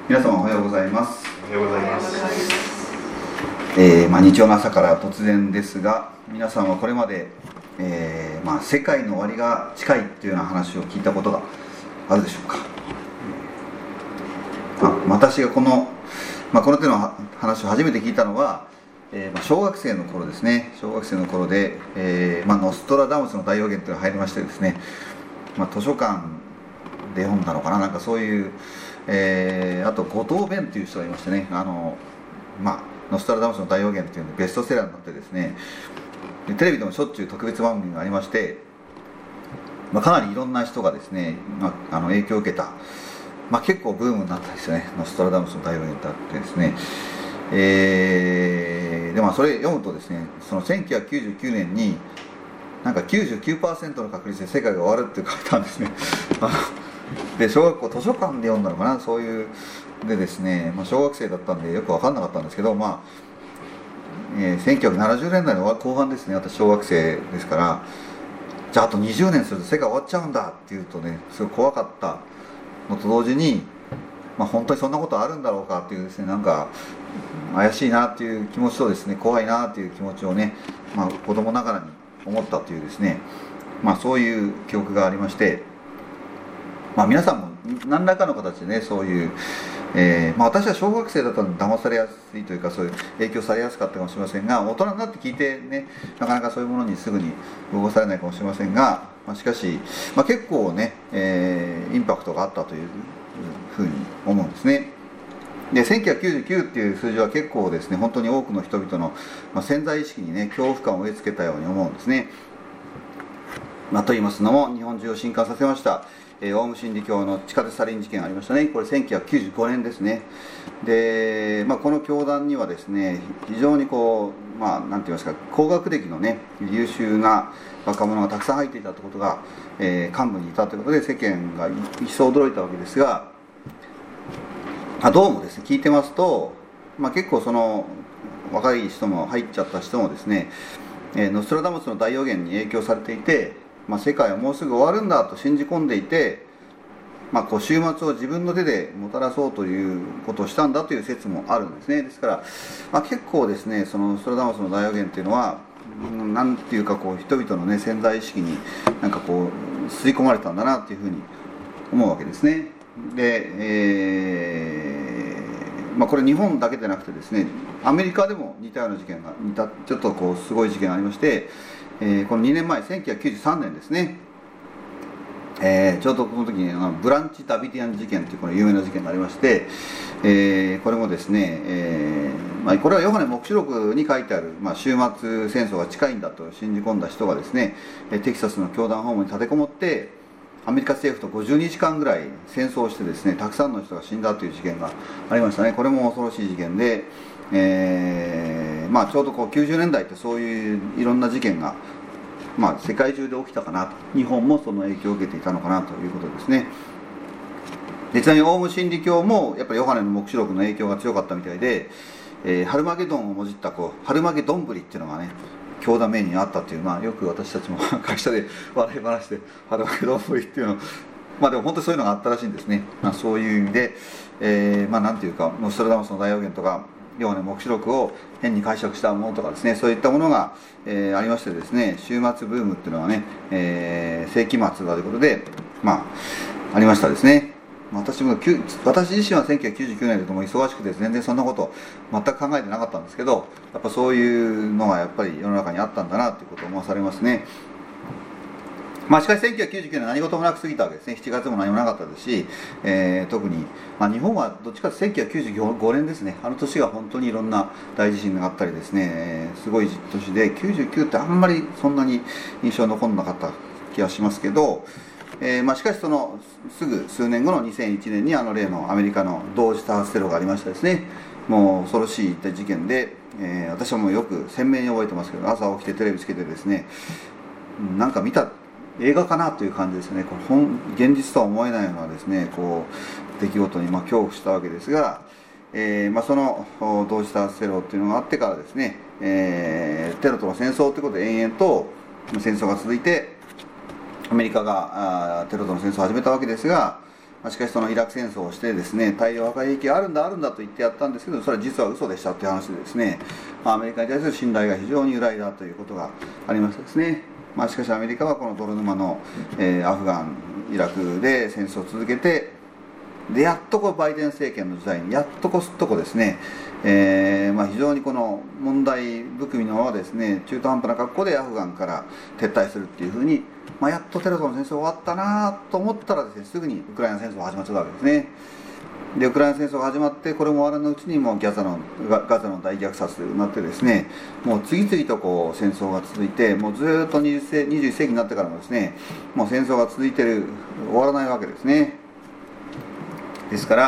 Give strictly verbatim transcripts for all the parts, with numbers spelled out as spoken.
皆様おはようございます。 おはようございます。 えーまあ、日曜の朝から突然ですが、皆さんはこれまで、えーまあ、世界の終わりが近いというような話を聞いたことがあるでしょうか。まあ、私がこの、まあ、この手の話を初めて聞いたのは、えーまあ、小学生の頃ですね。小学生の頃で、えーまあ、ノストラダムスの大予言というのが入りましてですね、まあ、図書館で読んだのかな、なんかそういう、えー、あと後藤弁という人がいましてね、あの、まあ、ノストラダムスの大予言というのでベストセラーになってですね、でテレビでもしょっちゅう特別番組がありまして、まあ、かなりいろんな人がですね、まあ、あの影響を受けた、まあ、結構ブームになったんですよね、ノストラダムスの大予言ってあってですね、えー、でまあそれ読むとですね、そのせんきゅうひゃくきゅうじゅうきゅうねんになんか きゅうじゅうきゅうパーセント の確率で世界が終わるって書いてあるんですねで小学校図書館で読んだのかな、そういうでですね、まあ、小学生だったんでよく分かんなかったんですけど、まあえー、せんきゅうひゃくななじゅうねんだいの後半ですね、私小学生ですから、じゃああとにじゅうねんすると世界終わっちゃうんだっていうとね、すごい怖かったのと同時に、まあ、本当にそんなことあるんだろうかっていうですね、なんか怪しいなっていう気持ちとですね、怖いなっていう気持ちをね、まあ、子供ながらに思ったというですね、まあ、そういう記憶がありまして、まあ、皆さんも何らかの形でね、そういう、えーまあ、私は小学生だったので騙されやすいというか、そういう影響されやすかったかもしれませんが、大人になって聞いてね、なかなかそういうものにすぐに動かされないかもしれませんが、まあ、しかし、まあ、結構ね、えー、インパクトがあったというふうに思うんですね。でせんきゅうひゃくきゅうじゅうきゅうっていう数字は結構ですね、本当に多くの人々の、まあ、潜在意識にね、恐怖感を植え付けたように思うんですね。まあ、と言いますのも、日本中を震撼させました、えー、オウム真理教の地下鉄サリン事件がありましたね。これせんきゅうひゃくきゅうじゅうごねんですね。で、まあ、この教団にはですね、非常にこう、まあ、なんて言いますか、高学歴のね、優秀な若者がたくさん入っていたということが、えー、幹部にいたということで、世間が一層驚いたわけですが、あどうもですね、聞いてますと、まあ、結構その若い人も入っちゃった人もですね、えー、ノストラダムスの大予言に影響されていて、まあ、世界はもうすぐ終わるんだと信じ込んでいて、まあ、こう終末を自分の手でもたらそうということをしたんだという説もあるんですね。ですから、まあ、結構ですね、そのノストラダムスの大予言っていうのは、なんていうかこう人々のね、潜在意識になんかこう吸い込まれたんだなというふうに思うわけですね。で、えーまあ、これ日本だけでなくてですね、アメリカでも似たような事件が似たちょっとこうすごい事件がありまして、えー、このにねんまえせんきゅうひゃくきゅうじゅうさんねんですね、えー、ちょうどこの時にあのブランチ・ダビディアン事件というこの有名な事件がありまして、えー、これもですね、えーまあ、これはヨハネ黙示録に書いてある、まあ、終末戦争が近いんだと信じ込んだ人がですね、テキサスの教団ホームに立てこもってアメリカ政府とごじゅうにじかんぐらい戦争をしてですね、たくさんの人が死んだという事件がありましたね。これも恐ろしい事件で、えーまあ、ちょうどこうきゅうじゅうねんだいってそういういろんな事件が、まあ、世界中で起きたかなと、日本もその影響を受けていたのかなということですね。でちなみにオウム真理教もやっぱりヨハネの黙示録の影響が強かったみたいで、えー、ハルマゲドンをもじったこうハルマゲドンブリっていうのがね、教団名にあったっていう、まあ、よく私たちも会社で笑い話でハルマゲドンブリっていうのを、まあでも本当にそういうのがあったらしいんですね。まあ、そういう意味で、えー、まあなんていうか、ノストラダムスの大予言とかヨハネ黙示録を変に解釈したものとかですね、そういったものが、えー、ありましてですね、終末ブームっていうのはね、えー、世紀末だということで、まあありましたですね。私も私自身はせんきゅうひゃくきゅうじゅうきゅうねんでも忙しくて全然そんなこと全く考えてなかったんですけど、やっぱそういうのがやっぱり世の中にあったんだなということを思わされますね。まあ、しかしせんきゅうひゃくきゅうじゅうきゅうねんは何事もなく過ぎたわけですね。しちがつも何もなかったですし、えー、特に、まあ、日本はどっちかというとせんきゅうひゃくきゅうじゅうごねんですね。あの年が本当にいろんな大地震があったりですね、えー、すごい年で、きゅうじゅうきゅうってあんまりそんなに印象に残んなかった気がしますけど、えーまあ、しかしそのすぐ数年後のにせんいちねんにあの例のアメリカの同時多発テロがありましたですね。もう恐ろしい事件で、えー、私はもうよく鮮明に覚えてますけど、朝起きてテレビつけてですね、なんか見た映画かなという感じですね。これ本現実とは思えないようなですね、こう出来事にまあ恐怖したわけですが、えーまあ、その同時多発テロっていうのがあってからですね、えー、テロとの戦争ということで延々と戦争が続いて、アメリカがテロとの戦争を始めたわけですが、 しかしそのイラク戦争をしてですね、大量破壊兵器があるんだあるんだと言ってやったんですけど、それは実は嘘でしたという話でですね、アメリカに対する信頼が非常に揺らいだということがありましたですね。まあ、しかしアメリカはこの泥沼の、えー、アフガンイラクで戦争を続けて、でやっとこうバイデン政権の時代にやっとこすっとこですね、えーまあ、非常にこの問題含みのままですね、中途半端な格好でアフガンから撤退するっていうふうに、まあ、やっとテロとの戦争終わったなと思ったらですね、すぐにウクライナ戦争が始まっちゃったわけですね。でウクライナ戦争が始まって、これも終わらぬうちにもうガザのガガザの大虐殺になってですね、もう次々とこう戦争が続いて、もうずっとにじゅっ世紀になってからもですね、もう戦争が続いてる、終わらないわけですね。ですから、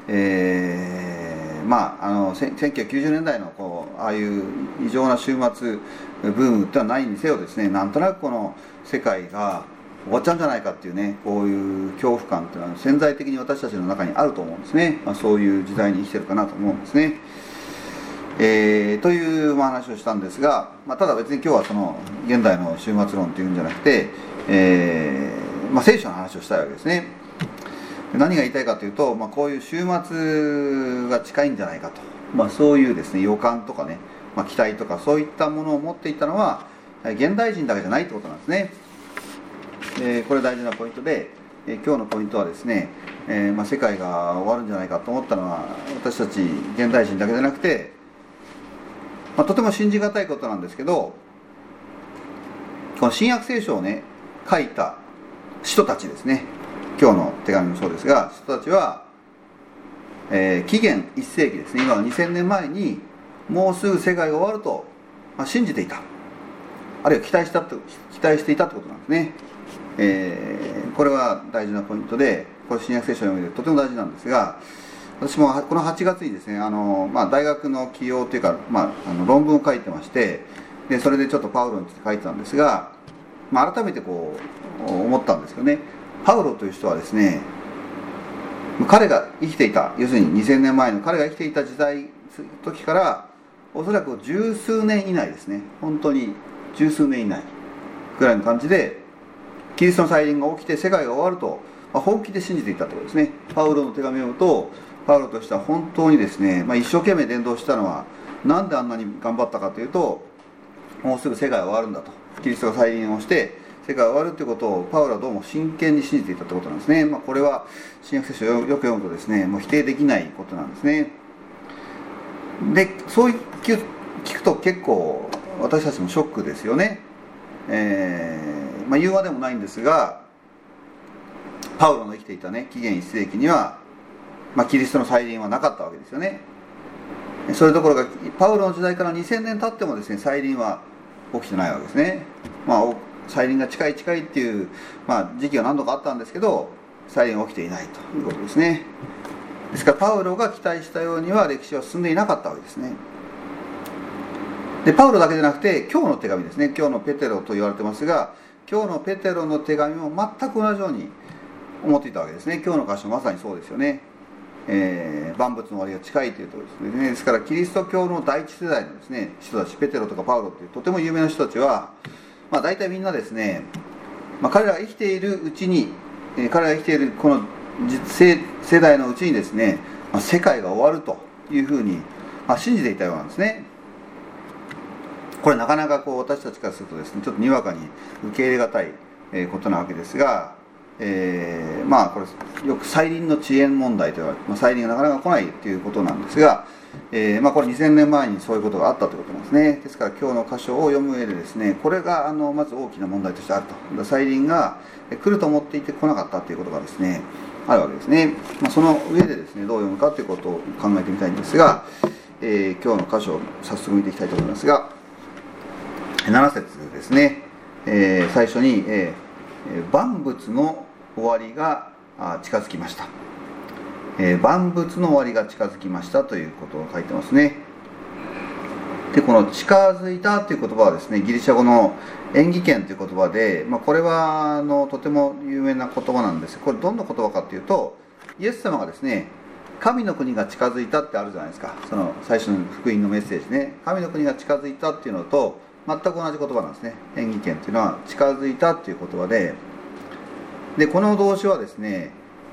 えー、まああのせんきゅうひゃくきゅうじゅうねんだいのこうああいう異常な週末ブームってのはないにせよですね、なんとなくこの世界が終わっちゃうんじゃないかっていうね、こういう恐怖感っていうのは潜在的に私たちの中にあると思うんですね。まあ、そういう時代に生きてるかなと思うんですね。えー、というまあ話をしたんですが、まあ、ただ別に今日はその現代の終末論というんじゃなくて、えーまあ、聖書の話をしたいわけですね。何が言いたいかというと、まあ、こういう終末が近いんじゃないかと、まあ、そういうですね予感とかね、まあ、期待とかそういったものを持っていたのは現代人だけじゃないってことなんですね。えー、これ大事なポイントで、えー、今日のポイントはですね、えーまあ、世界が終わるんじゃないかと思ったのは私たち現代人だけじゃなくて、まあ、とても信じがたいことなんですけど、この新約聖書をね書いた人たちですね、今日の手紙もそうですが、人たちは、えー、紀元いっ世紀ですね、今はにせんねんまえにもうすぐ世界が終わると、まあ、信じていた、あるいは期待したと期待していたってことなんですね。えー、これは大事なポイントで、これ新約聖書を読むでとても大事なんですが、私もこのはちがつにですね、あの、まあ、大学の起業というか、まあ、あの論文を書いてまして、でそれでちょっとパウロについて書いてたんですが、まあ、改めてこう思ったんですよね。パウロという人はですね、彼が生きていた、要するににせんねんまえの彼が生きていた時代時からおそらく十数年以内ですね、本当に十数年以内ぐらいの感じでキリストの再臨が起きて世界が終わると、まあ、本気で信じていたということですね。パウロの手紙を読むと、パウロとしては本当にですね、まあ、一生懸命伝道したのはなんであんなに頑張ったかというと、もうすぐ世界が終わるんだと、キリストが再臨をして世界が終わるということをパウロはどうも真剣に信じていたということなんですね。まあ、これは新約聖書をよく読むとですね、もう否定できないことなんですね。でそう聞くと結構私たちもショックですよね。えーまあ、言うまでもないんですが、パウロの生きていたね紀元いっ世紀には、まあ、キリストの再臨はなかったわけですよね。それどころかパウロの時代からにせんねん経ってもですね、再臨は起きてないわけですね。まあ再臨が近い近いっていう、まあ、時期が何度かあったんですけど、再臨は起きていないということですね。ですからパウロが期待したようには歴史は進んでいなかったわけですね。でパウロだけじゃなくて今日の手紙ですね、今日のペテロと言われてますが、今日のペテロの手紙も全く同じように思っていたわけですね。今日の箇所まさにそうですよね。えー、万物の終わりが近いというところですね。ですからキリスト教の第一世代のですね人たち、ペテロとかパウロというとても有名な人たちは、まあ、大体みんなですね、まあ、彼らが生きているうちに、えー、彼らが生きているこの世, 世代のうちにですね、まあ、世界が終わるというふうに、まあ、信じていたようなんですね。これなかなかこう私たちからするとですね、ちょっとにわかに受け入れがたいことなわけですが、えー、まあこれよく再臨の遅延問題というか、まあ、再臨がなかなか来ないということなんですが、えー、まあこれにせんねんまえにそういうことがあったということなんですね。ですから今日の箇所を読む上でですね、これがあのまず大きな問題としてあると、再臨が来ると思っていて来なかったということがですねあるわけですね。まあ、その上でですねどう読むかということを考えてみたいんですが、えー、今日の箇所を早速見ていきたいと思いますが、なな節ですね、えー、最初に、えー、万物の終わりが近づきました、えー、万物の終わりが近づきましたということを書いてますね。でこの近づいたという言葉はですね、ギリシャ語の演技圏という言葉で、まあ、これはあのとても有名な言葉なんです。これどんな言葉かというと、イエス様がですね、神の国が近づいたってあるじゃないですか。その最初の福音のメッセージね、神の国が近づいたっていうのと全く同じ言葉なんですね。演技圏というのは近づいたという言葉で、でこの動詞はですね、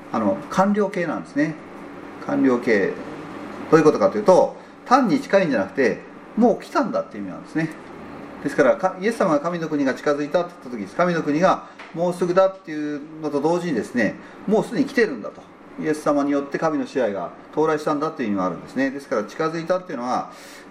あの完了形なんですね。完了形、どういうことかというと、単に近いんじゃなくてもう来たんだっていう意味なんですね。ですからイエス様が神の国が近づいたって言った時、神の国がもうすぐだっていうのと同時にですね、もうすでに来てるんだと、イエス様によって神の支配が到来したんだという意味があるんですね。ですから近づいたっていうのは、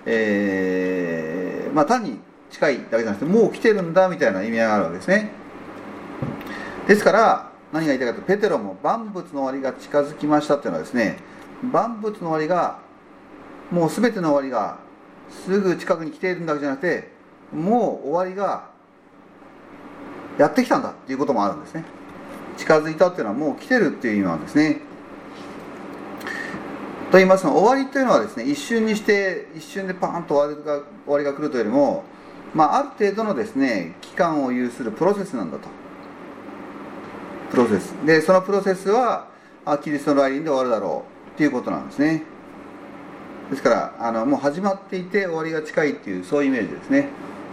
えーまあ、単に近いだけじゃなくてもう来てるんだみたいな意味合いがあるわけですね。ですから何が言いたいかというと、ペテロも万物の終わりが近づきましたっていうのはですね、万物の終わりがもう全ての終わりがすぐ近くに来ているんだけじゃなくて、もう終わりがやってきたんだっていうこともあるんですね。近づいたっていうのはもう来てるっていう意味なんですね。と言いますのは、終わりというのはですね、一瞬にして一瞬でパーンと終わりが終わりが来るというよりも、まあ、ある程度のですね期間を有するプロセスなんだと。プロセスで、そのプロセスはキリストの来臨で終わるだろうっていうことなんですね。ですからあのもう始まっていて終わりが近いっていう、そういうイメージですね。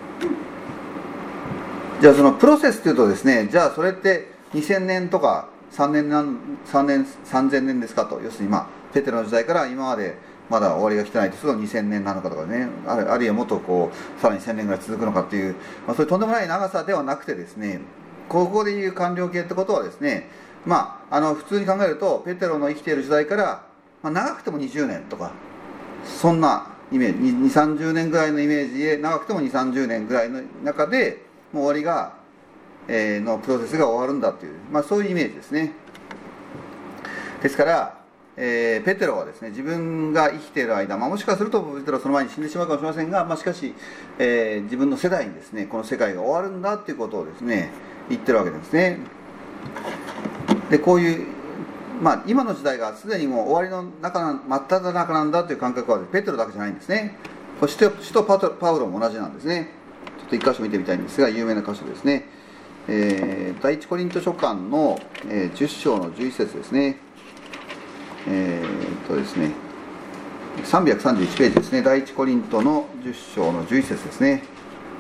じゃあそのプロセスというとですね、じゃあそれってにせんねんとかさんねんなんさんねんさんぜんねんですかと。要するにまあペテロの時代から今までまだ終わりが来てないとするとにせんねんなのかとかね、ある、あるいはもっとこうさらにせんねんぐらい続くのかっていう、まあ、そういうとんでもない長さではなくてですね、ここでいう完了形ってことはですね、まああの普通に考えるとペテロの生きている時代から、まあ、長くてもにじゅうねんとか、そんなイメージ、にじゅう、さんじゅうねんぐらいのイメージで、長くてもにじゅう、さんじゅうねんぐらいの中でもう終わりが、えー、のプロセスが終わるんだという、まあ、そういうイメージですね。ですから、えー、ペテロはですね、自分が生きている間、まあ、もしかするとペテロはその前に死んでしまうかもしれませんが、まあ、しかし、えー、自分の世代にですね、この世界が終わるんだということをですね言ってるわけですね。でこういう、まあ、今の時代がすでにもう終わりの中な真っ只中なんだという感覚はペテロだけじゃないんですね。そして使徒パウロも同じなんですね。ちょっと一箇所見てみたいんですが、有名な箇所ですね。えー、第一コリント書簡の、えー、じゅっ章のじゅういち節ですね。えー、っとですねさんびゃくさんじゅういちページですね。第一コリントのじゅっ章のじゅういち節ですね。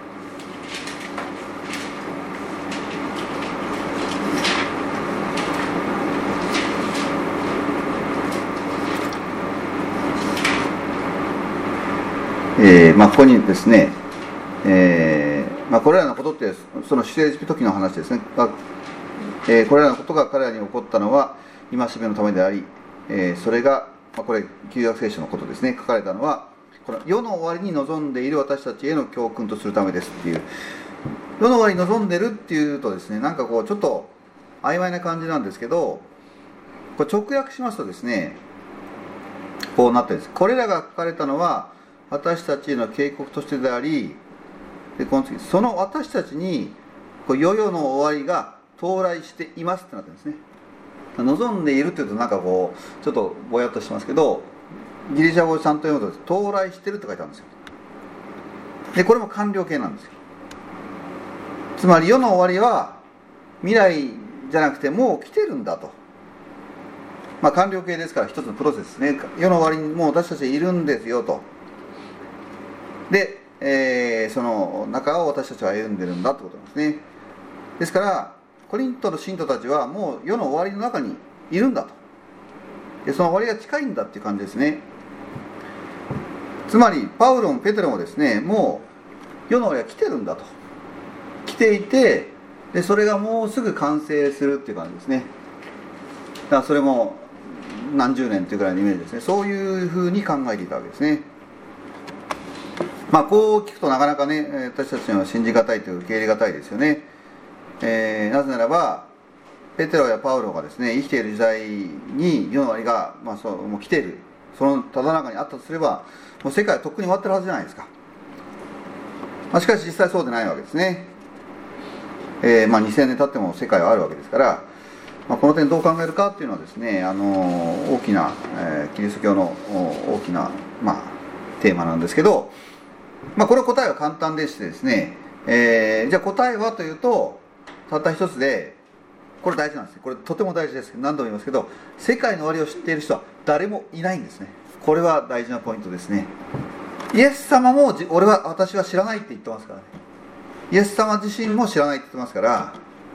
えーまあ、ここにですね、えーまあ、これらのことってその出エジプト記の話ですね。えー、これらのことが彼らに起こったのは戒めのためであり、えー、それが、まあ、これ旧約聖書のことですね。書かれたのはこの世の終わりに臨んでいる私たちへの教訓とするためですっていう。世の終わりに臨んでるっていうとですね、なんかこうちょっと曖昧な感じなんですけど、これ直訳しますとですね、こうなってるんです。これらが書かれたのは私たちへの警告としてであり、でこの次、その私たちにこう世々の終わりが到来していますってなってるんですね。望んでいるというとなんかこうちょっとぼやっとしてますけど、ギリシャ語をちゃんと読むと到来してるって書いてあるんですよ。でこれも完了形なんですよ。つまり世の終わりは未来じゃなくてもう来てるんだと。まあ完了形ですから一つのプロセスですね。世の終わりにもう私たちいるんですよと。で、えー、その中を私たちは歩んでるんだってことなんですね。ですからコリントの信徒たちはもう世の終わりの中にいるんだと。でその終わりが近いんだっていう感じですね。つまりパウロもペテロもですね、もう世の終わりが来てるんだと。来ていて、でそれがもうすぐ完成するっていう感じですね。だからそれも何十年というぐらいのイメージですね。そういうふうに考えていたわけですね。まあこう聞くとなかなかね、私たちには信じがたいという受け入れがたいですよね。えー、なぜならばペテロやパウロがですね生きている時代に世の終わりが、まあ、そうもう来ている、そのただ中にあったとすればもう世界はとっくに終わってるはずじゃないですか。まあ、しかし実際そうでないわけですね。えーまあ、にせんねん経っても世界はあるわけですから、まあ、この点どう考えるかっていうのはですね、あの大きな、えー、キリスト教の大きな、まあ、テーマなんですけど、まあ、これ答えは簡単でしてですね、えー、じゃあ答えはというとたった一つで、これ大事なんですね。これとても大事です。何度も言いますけど、世界の終わりを知っている人は誰もいないんですね。これは大事なポイントですね。イエス様も俺は私は知らないって言ってますからね。イエス様自身も知らないって言ってますから、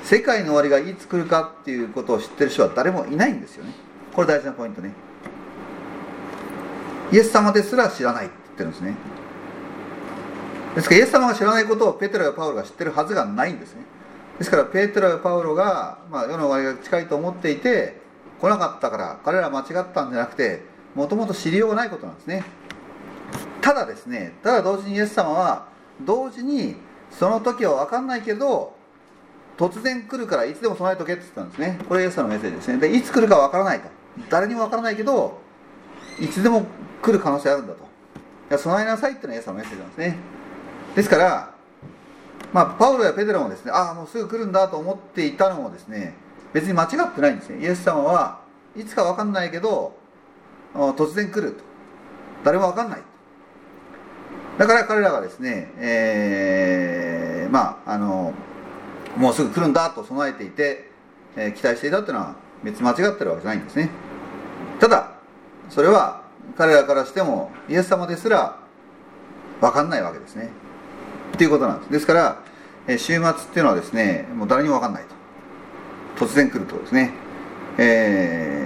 世界の終わりがいつ来るかっていうことを知ってる人は誰もいないんですよね。これ大事なポイントね。イエス様ですら知らないって言ってるんですね。ですからイエス様が知らないことをペテロやパウロが知ってるはずがないんですね。ですからペテロやパウロが、まあ、世の終わりが近いと思っていて来なかったから彼らは間違ったんじゃなくて、もともと知りようがないことなんですね。ただですね、ただ同時にイエス様は同時にその時は分かんないけど突然来るからいつでも備えとけって言ったんですね。これイエス様のメッセージですね。でいつ来るか分からないと、誰にも分からないけどいつでも来る可能性あるんだと、いや備えなさいっていうのがイエス様のメッセージなんですね。ですから、まあ、パウロやペテロもですね、ああもうすぐ来るんだと思っていたのもですね、別に間違ってないんですね。イエス様はいつか分かんないけど突然来ると、誰も分かんない。だから彼らがですね、えー、まああのもうすぐ来るんだと備えていて、えー、期待していたというのは別に間違ってるわけじゃないんですね。ただそれは彼らからしてもイエス様ですら分かんないわけですねっていうことなんです。ですから、えー、週末っていうのはですね、もう誰にも分かんないと、突然来るということですね。え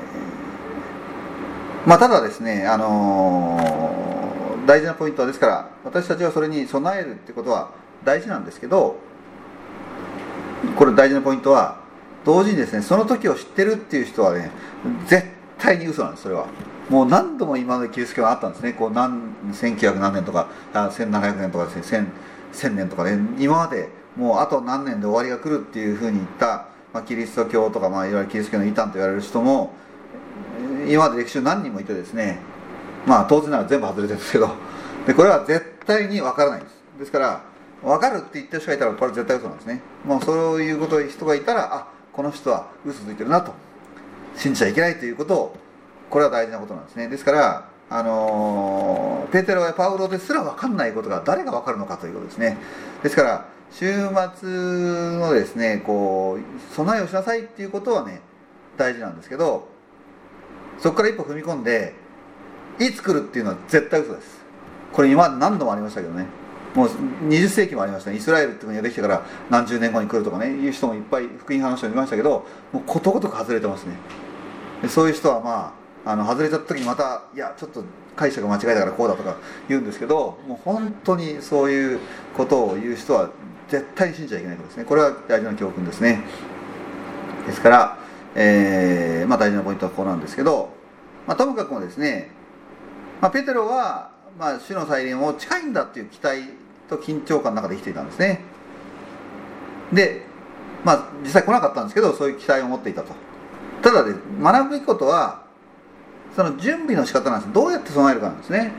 ー、まあただですね、あのー、大事なポイントは、ですから私たちはそれに備えるってことは大事なんですけど、これ大事なポイントは同時にですね、その時を知ってるっていう人はね絶対に嘘なんです。それはもう何度も今までキリスト教があったんですね。こう何せんきゅうひゃく何年とかせんななひゃくねんとかですね、せんねんとかね、今までもうあと何年で終わりが来るっていうふうに言った、まあ、キリスト教とか、まあ、いわゆるキリスト教の異端と言われる人も今まで歴史上何人もいてですね、まあ当然なら全部外れてるんですけど、でこれは絶対に分からないんです。ですから分かるって言ってる人がいたらこれは絶対嘘なんですね。もうそういうことを人がいたら、あこの人は嘘ついてるなと信じちゃいけないということを、これは大事なことなんですね。ですからあのペテロやパウロですら分かんないことが誰が分かるのかということですね。ですから週末のですねこう備えをしなさいっていうことはね大事なんですけど、そこから一歩踏み込んでいつ来るっていうのは絶対嘘です。これ今何度もありましたけどね、もうにじゅっせいきもありましたね。イスラエルって国ができてから何十年後に来るとかねいう人もいっぱい福音派の人もいましたけど、もうことごとく外れてますね。でそういう人はまああの外れちゃった時にまたいやちょっと解釈間違えたからこうだとか言うんですけど、もう本当にそういうことを言う人は絶対に信じちゃいけないことですね。これは大事な教訓ですね。ですから、えーまあ、大事なポイントはここなんですけど、まあ、ともかくもですね、まあ、ペテロは、まあ、主の再臨も近いんだっていう期待と緊張感の中で生きていたんですね。で、まあ、実際来なかったんですけど、そういう期待を持っていたと。ただで学ぶべきことはその準備の仕方なんです。どうやって備えるかなんですね。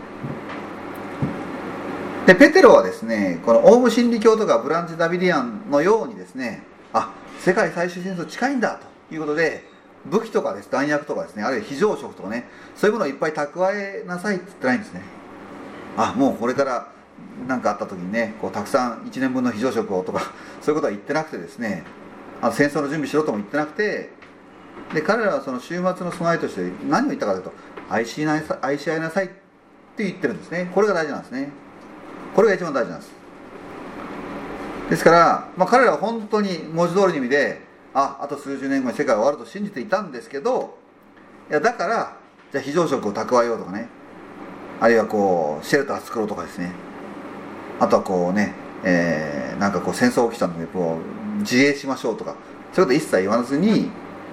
でペテロはですね、このオウム真理教とかブランチ・ダビディアンのようにですね、あ世界最終戦争近いんだということで武器とかです弾薬とかですね、あるいは非常食とかね、そういうものをいっぱい蓄えなさいって言ってないんですね。あもうこれから何かあった時にねこうたくさんいちねんぶんの非常食をとかそういうことは言ってなくてですね、あ戦争の準備しろとも言ってなくて、で彼らはその週末の備えとして何を言ったかというと愛しなさい、愛し合いなさいって言ってるんですね。これが大事なんですね。これが一番大事なんです。ですから、まあ、彼らは本当に文字通りの意味でああと数十年後に世界が終わると信じていたんですけど、いやだからじゃあ非常食を蓄えようとかね、あるいはこうシェルター作ろうとかですね、あとはこうね、えー、なんかこう戦争起きたのでこう自衛しましょうとかそういうこと一切言わずに、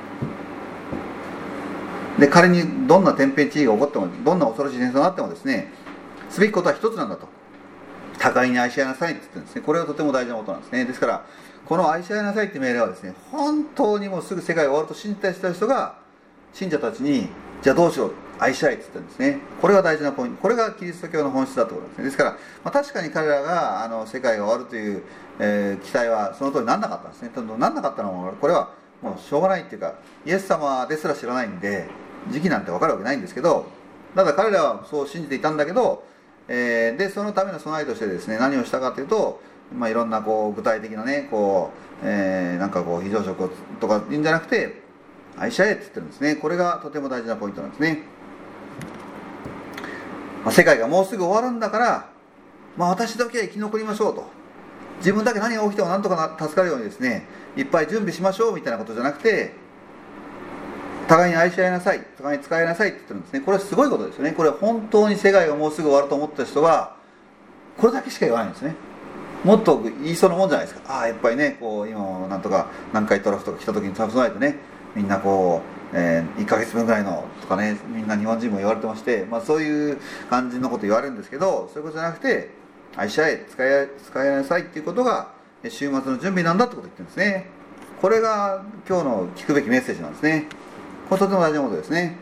で仮にどんな天変地異が起こってもどんな恐ろしい戦争があってもですね、すべきことは一つなんだと、互いに愛し合いなさいって言ってるんですね。これはとても大事なことなんですね。ですからこの愛し合いなさいって命令はですね、本当にもうすぐ世界が終わると信じた人が信者たちにじゃあどうしよう愛し合いって言ってるんですね。これが大事なポイント、これがキリスト教の本質だということですね。ですから、まあ、確かに彼らがあの世界が終わるという、えー、期待はその通りにならなかったんですね。ならなかったのはこれはもうしょうがないっていうか、イエス様ですら知らないんで時期なんて分かるわけないんですけど、ただ彼らはそう信じていたんだけど、えー、でそのための備えとしてですね何をしたかというと、まあ、いろんなこう具体的なねこう、えー、なんかこう非常食とかいいんじゃなくて愛し合えって言ってるんですね。これがとても大事なポイントなんですね。まあ、世界がもうすぐ終わるんだから、まあ、私だけは生き残りましょうと自分だけ何が起きてもなんとか助かるようにですね、いっぱい準備しましょうみたいなことじゃなくて、互いに愛し合いなさい、互いに使いなさいって言ってるんですね。これはすごいことですよね。これは本当に世界がもうすぐ終わると思った人はこれだけしか言わないんですね。もっと言いそうなもんじゃないですか。ああやっぱりね、こう今なんとか南海トラフとか来た時に備えてね、みんなこう、えー、いっかげつぶんぐらいのとかね、みんな日本人も言われてまして、まあ、そういう感じのこと言われるんですけど、そういうことじゃなくて、愛し合え、使い合い、使い合いなさいっていうことが週末の準備なんだってことを言ってるんですね。これが今日の聞くべきメッセージなんですね。これとても大事なことですね。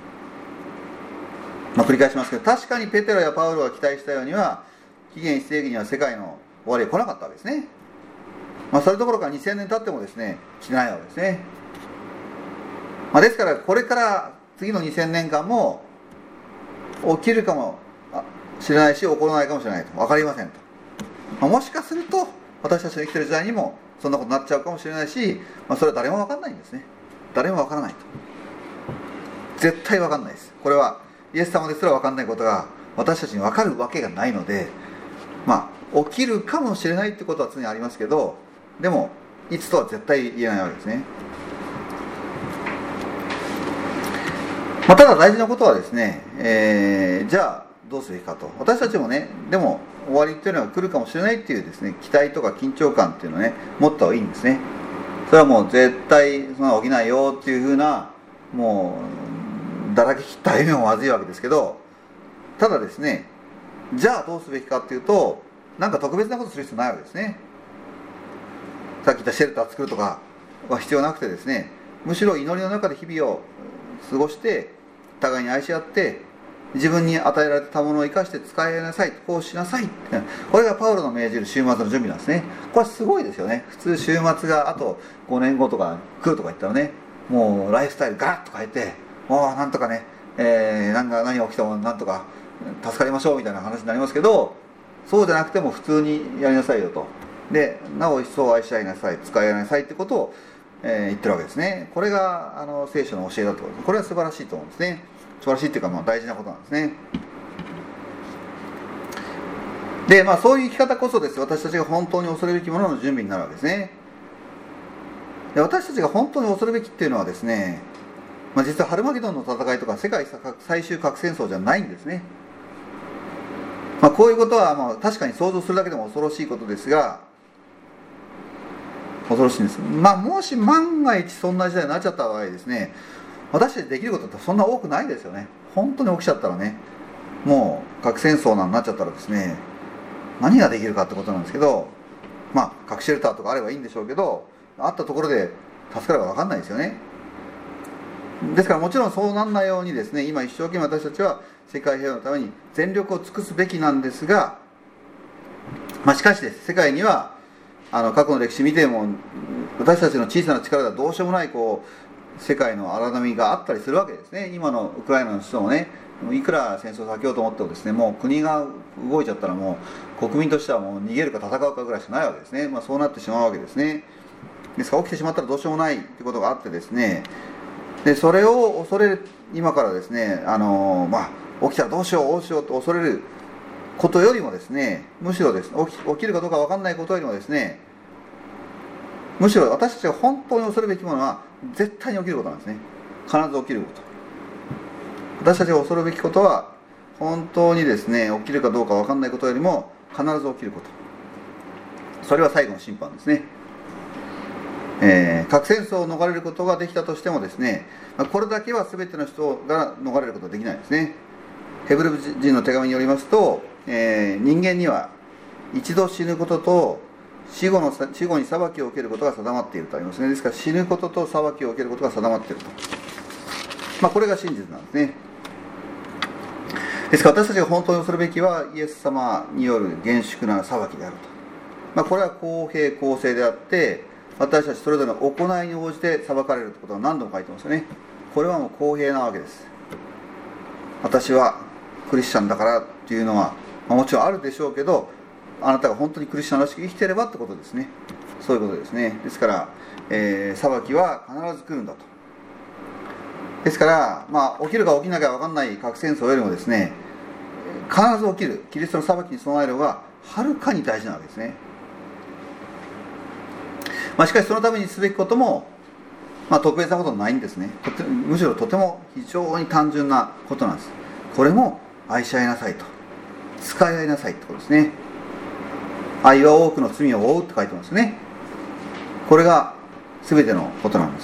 まあ、繰り返しますけど、確かにペテロやパウロが期待したようには紀元いっ世紀には世界の終わりは来なかったわけですね。まあ、それどころかにせんねん経ってもですね、来てないわけですね。まあ、ですからこれから次のにせんねんかんも起きるかもしれないし、起こらないかもしれないと、分かりませんと。まあ、もしかすると私たちの生きている時代にもそんなことになっちゃうかもしれないし、まあ、それは誰も分かんないんですね。誰も分からないと。絶対分かんないです。これはイエス様ですら分かんないことが私たちに分かるわけがないので、まあ起きるかもしれないってことは常にありますけど、でもいつとは絶対言えないわけですね。まあ、ただ大事なことはですね、えー、じゃあどうすべきかと。私たちもね、でも終わりっていうのは来るかもしれないっていうですね、期待とか緊張感っていうのをね、持った方がいいんですね。それはもう絶対そんな起きないよっていうふうな、もうだらけ切った夢もまずいわけですけど、ただですね、じゃあどうすべきかっていうと、なんか特別なことする必要ないわけですね。さっき言ったシェルター作るとかは必要なくてですね、むしろ祈りの中で日々を過ごして互いに愛し合って、自分に与えられたものを生かして使いなさい、こうしなさい、これがパウロの命じる週末の準備なんですね。これはすごいですよね。普通週末があとごねんごとか来るとか言ったらね、もうライフスタイルガラッと変えて、もうなんとかね、えー、なんか何が起きてもなんとか助かりましょうみたいな話になりますけど、そうじゃなくても普通にやりなさいよと。でなお一層愛し合いなさい、使い合いなさいってことを、えー、言ってるわけですね。これがあの聖書の教えだと思います。これは素晴らしいと思うんですね。素晴らしいっていうか、まあ、大事なことなんですね。で、まあ、そういう生き方こそです、私たちが本当に恐れるべきものの準備になるわけですね。で、私たちが本当に恐るべきっていうのはですね、まあ、実はハルマゲドンの戦いとか世界最終核戦争じゃないんですね。まあ、こういうことはまあ確かに想像するだけでも恐ろしいことですが、恐ろしいんです。まあ、もし万が一そんな時代になっちゃった場合ですね、私たちできることってそんな多くないですよね。本当に起きちゃったらね、もう核戦争なんになっちゃったらですね、何ができるかってことなんですけど、まあ核シェルターとかあればいいんでしょうけど、あったところで助かるか分かんないですよね。ですからもちろんそうなんないようにですね、今一生懸命私たちは世界平和のために全力を尽くすべきなんですが、まあ、しかしです、世界にはあの過去の歴史見ても私たちの小さな力ではどうしようもないこう世界の荒波があったりするわけですね。今のウクライナの人もね、いくら戦争を避けようと思ってもですね、もう国が動いちゃったらもう国民としてはもう逃げるか戦うかぐらいしかないわけですね。まあ、そうなってしまうわけですね。ですから起きてしまったらどうしようもないってことがあってですね、でそれを恐れる今からですね、あのまあ起きたらどうしようどうしようと恐れることよりもですね、むしろですね、起き、起きるかどうか分かんないことよりもですね、むしろ私たちが本当に恐るべきものは絶対に起きることなんですね。必ず起きること。私たちが恐るべきことは本当にですね、起きるかどうか分かんないことよりも必ず起きること。それは最後の審判ですね。えー、核戦争を逃れることができたとしてもですね、これだけは全ての人が逃れることはできないですね。ヘブル人の手紙によりますと、えー、人間には一度死ぬことと死後の死後に裁きを受けることが定まっているとありますね。ですから死ぬことと裁きを受けることが定まっていると、まあ、これが真実なんですね。ですから私たちが本当に恐るべきはイエス様による厳粛な裁きであると、まあ、これは公平公正であって、私たちそれぞれの行いに応じて裁かれるということは何度も書いてますよね。これはもう公平なわけです。私はクリスチャンだからっていうのは、まあ、もちろんあるでしょうけど、あなたが本当にクリスチャンらしく生きていればってことですね。そういうことですね。ですから、えー、裁きは必ず来るんだと。ですから、まあ、起きるか起きなきゃ分かんない核戦争よりもですね、必ず起きるキリストの裁きに備える方がはるかに大事なわけですね。 まあ、しかしそのためにすべきことも、まあ、特別なことないんですね。とてむしろとても非常に単純なことなんです。これも愛し合いなさいと、使い合いなさいってことですね。愛は多くの罪を負うって書いてますね。これが全てのことなんです。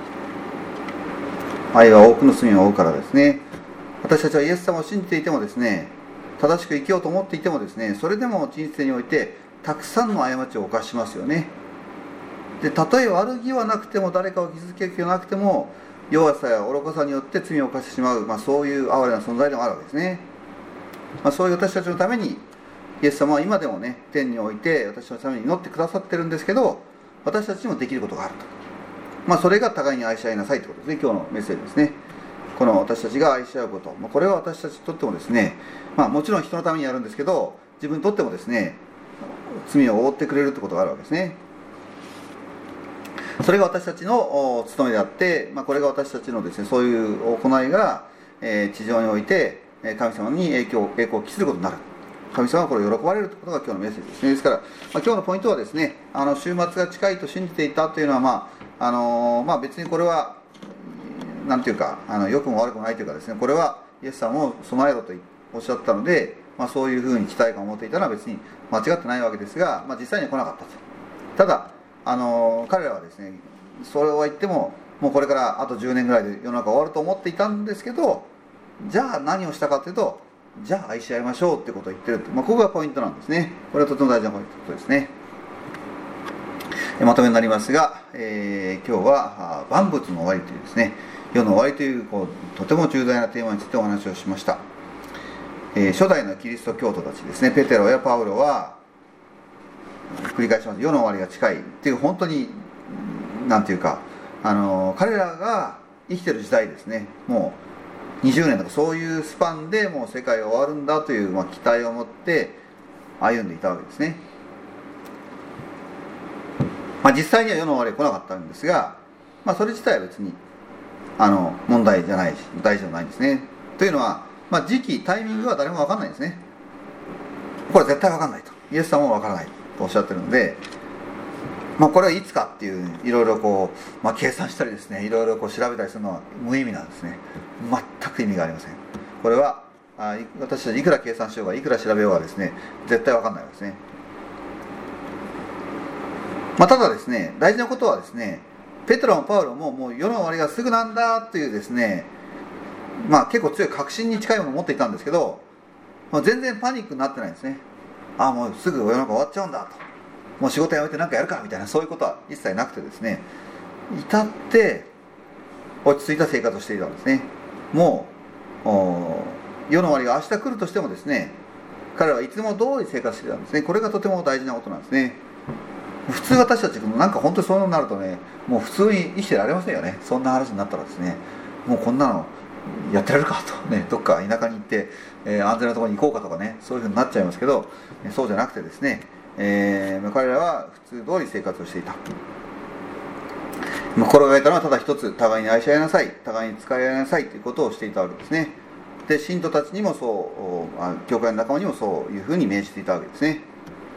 愛は多くの罪を負うからですね。私たちはイエス様を信じていてもですね、正しく生きようと思っていてもですね、それでも人生においてたくさんの過ちを犯しますよね。で、たとえ悪気はなくても、誰かを傷つける気はなくても、弱さや愚かさによって罪を犯してしまう、まあ、そういう哀れな存在でもあるわけですね。まあ、そういう私たちのためにイエス様は今でもね、天において私のために祈ってくださってるんですけど、私たちにもできることがあると、まあ、それが互いに愛し合いなさいということですね。今日のメッセージですね。この私たちが愛し合うこと、まあ、これは私たちにとってもですね、まあ、もちろん人のためにやるんですけど、自分にとってもですね、罪を負ってくれるということがあるわけですね。それが私たちの務めであって、まあ、これが私たちのですね、そういう行いが、えー、地上において神様に影響、栄光を期することになる。神様はこれを喜ばれるということが今日のメッセージですね。ですから、まあ、今日のポイントはですね、あの週末が近いと信じていたというのは、まああのーまあ、別にこれはなんていうか、あの良くも悪くもないというかですね、これはイエス様も備えろとおっしゃったので、まあ、そういうふうに期待感を持っていたのは別に間違ってないわけですが、まあ、実際には来なかったと。ただあの彼らはですね、それを言ってももうこれからあとじゅうねんぐらいで世の中終わると思っていたんですけど、じゃあ何をしたかというと、じゃあ愛し合いましょうってことを言ってると、まあ、ここがポイントなんですね。これはとても大事なポイントですね。まとめになりますが、えー、今日は万物の終わりというですね、世の終わりという、こうとても重大なテーマについてお話をしました。えー、初代のキリスト教徒たちですね、ペテロやパウロは繰り返します、世の終わりが近いっていう、本当になんていうか、あの彼らが生きてる時代ですね、もうにじゅうねんとかそういうスパンでもう世界が終わるんだという、まあ、期待を持って歩んでいたわけですね。まあ、実際には世の終わりは来なかったんですが、まあ、それ自体は別にあの問題じゃないし大事じゃないんですね。というのは、まあ、時期タイミングは誰も分かんないんですね。これは絶対分かんないと、イエス様も分からないとおっしゃってるので、まあ、これはいつかっていういろいろこう、まあ、計算したりですね、いろいろこう調べたりするのは無意味なんですね。全く意味がありません。これはあ私たちいくら計算しようがいくら調べようがですね、絶対分かんないわけですね。まあ、ただですね、大事なことはですね、ペテロもパウロももう世の終わりがすぐなんだというですね、まあ結構強い確信に近いものを持っていたんですけど、もう全然パニックになってないんですね。ああ、もうすぐ世の中終わっちゃうんだと、もう仕事辞めて何かやるかみたいな、そういうことは一切なくてですね、至って落ち着いた生活をしていたんですね。もう世の終わりが明日来るとしてもですね、彼らはいつも通り生活していたんですね。これがとても大事なことなんですね。普通私たちもなんか本当にそうなるとね、もう普通に生きてられませんよね。そんな話になったらですね、もうこんなのやってられるかとね、どっか田舎に行って、えー、安全なところに行こうかとかね、そういうふうになっちゃいますけど、そうじゃなくてですね、えー、彼らは普通通り生活をしていた。心がけたのはただ一つ、互いに愛し合いなさい、互いに使い合いなさいということをしていたわけですね。で、信徒たちにもそう、教会の仲間にもそういうふうに命じていたわけですね。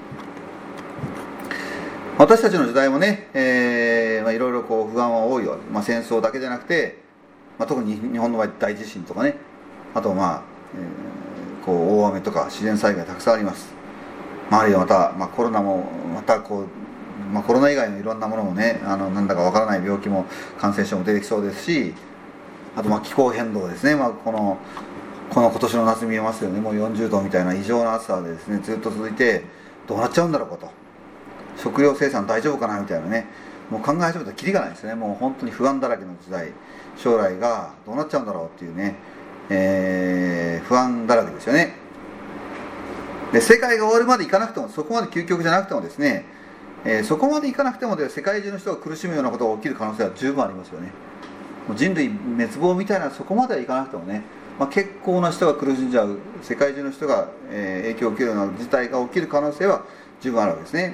私たちの時代もね、えーまあ、いろいろこう不安は多いわけ、まあ、戦争だけじゃなくて、まあ、特に日本の場合大地震とかね、あとまあ、えー、こう大雨とか自然災害たくさんあります。まあ、あるいはまた、まあ、コロナもまたこう、まあ、コロナ以外のいろんなものもね、あのなんだかわからない病気も感染症も出てきそうですし、あとまあ気候変動ですね、まあ、このこの今年の夏見えますよね、もうよんじゅうどみたいな異常な暑さでですね、ずっと続いてどうなっちゃうんだろうかと、食料生産大丈夫かなみたいなね、もう考え始めたらキリがないですね。もう本当に不安だらけの時代、将来がどうなっちゃうんだろうっていうね、えー、不安だらけですよね。で、世界が終わるまでいかなくても、そこまで究極じゃなくてもですね、えー、そこまでいかなくてもで世界中の人が苦しむようなことが起きる可能性は十分ありますよね。もう人類滅亡みたいなそこまではいかなくてもね、まあ、結構な人が苦しんじゃう、世界中の人が、えー、影響を受けるような事態が起きる可能性は十分あるわけですね。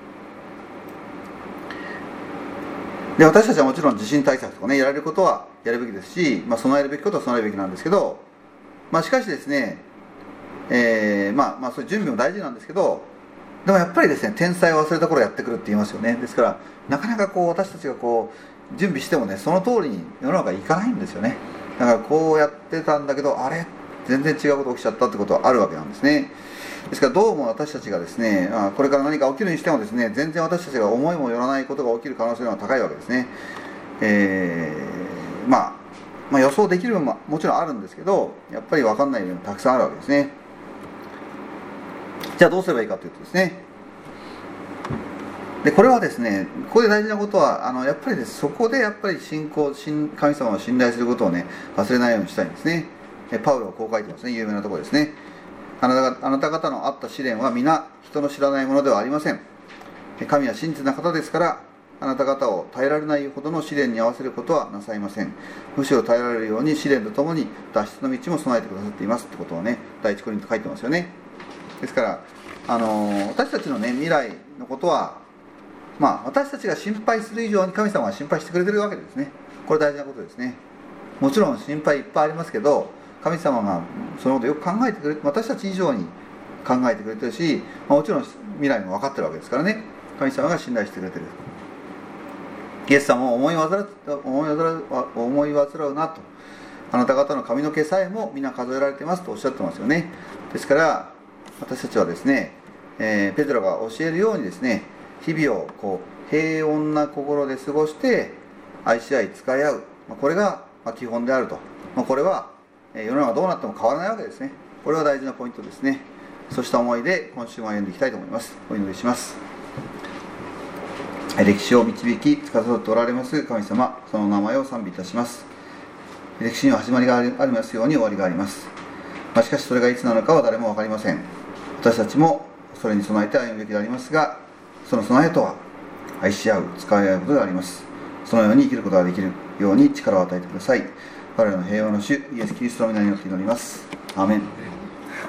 で、私たちはもちろん地震対策とかね、やられることはやるべきですし、まあ、備えるべきことは備えるべきなんですけど、まあ、しかしですね、えー、まあまあそういう準備も大事なんですけど、 でもやっぱりですね、天才を忘れた頃やってくるって言いますよね。ですからなかなかこう私たちがこう準備してもね、その通りに世の中いかないんですよね。だからこうやってたんだけど、あれ全然違うこと起きちゃったってことはあるわけなんですね。ですからどうも私たちがですね、これから何か起きるにしてもですね、全然私たちが思いもよらないことが起きる可能性が高いわけですね。えー、まあ、まあ予想できる部分ももちろんあるんですけど、やっぱり分かんない部分もたくさんあるわけですね。じゃあどうすればいいかというとですね、でこれはですね、ここで大事なことは、あのやっぱりです、そこでやっぱり信仰、神様を信頼することをね、忘れないようにしたいんですね。パウロはこう書いてますね、有名なところですね。あなた、あなた方のあった試練は皆人の知らないものではありません。神は真実な方ですから、あなた方を耐えられないほどの試練に合わせることはなさいません。むしろ耐えられるように試練とともに脱出の道も備えてくださっていますってことをね、第一コリント書いてますよね。ですから、あの私たちのね、未来のことは、まあ、私たちが心配する以上に神様は心配してくれてるわけですね。これ大事なことですね。もちろん心配いっぱいありますけど、神様がそのことをよく考えてくれて、私たち以上に考えてくれてるし、まあ、もちろん未来も分かってるわけですからね、神様が信頼してくれてる。イエス様も思い煩う、思い煩う、思い煩うなと、あなた方の髪の毛さえも皆数えられていますとおっしゃってますよね。ですから私たちはですね、えー、ペテロが教えるようにですね、日々をこう平穏な心で過ごして愛し合い使い合う、これが基本であると。これは世の中どうなっても変わらないわけですね。これは大事なポイントですね。そうした思いで今週も歩んでいきたいと思います。お祈りします。歴史を導き司っておられます神様、その名前を賛美いたします。歴史には始まりがありますように終わりがあります。まあ、しかしそれがいつなのかは誰も分かりません。私たちもそれに備えて歩むべきでありますが、その備えとは愛し合う、使い合うことであります。そのように生きることができるように力を与えてください。我らの平和の主イエス・キリストの皆によって祈ります。アーメン。